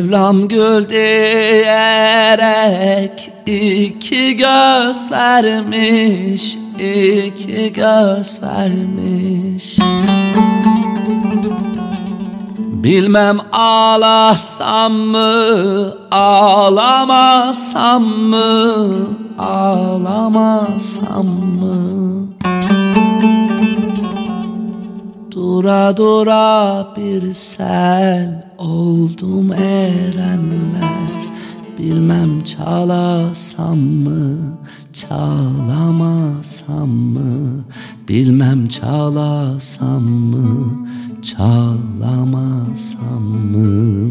Mevlam gül diyerek iki göz vermiş, iki göz vermiş. Bilmem ağlasam mı, ağlamasam mı, ağlamasam mı? Dura dura bir sel oldum erenler. Bilmem çalasam mı, çalamasam mı? Bilmem çalasam mı, çalamasam mı?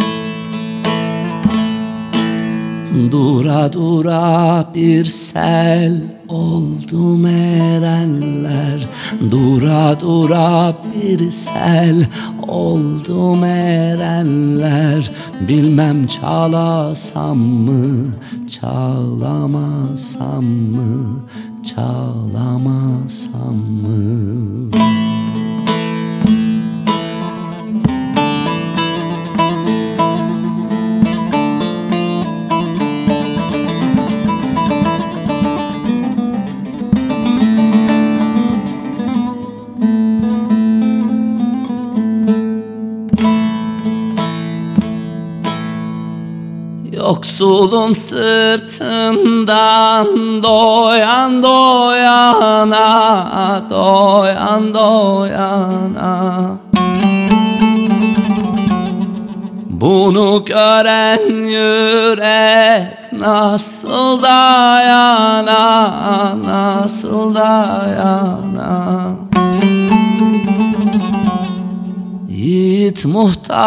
Dura dura bir sel oldum erenler. Dura dura bir sel oldum erenler. Bilmem çalasam mı, çalamasam mı, çalamasam mı? Yoksulun sırtından doyan doyana, doyan doyana. Bunu gören yürek nasıl dayana, nasıl dayana? Yiğit muhtar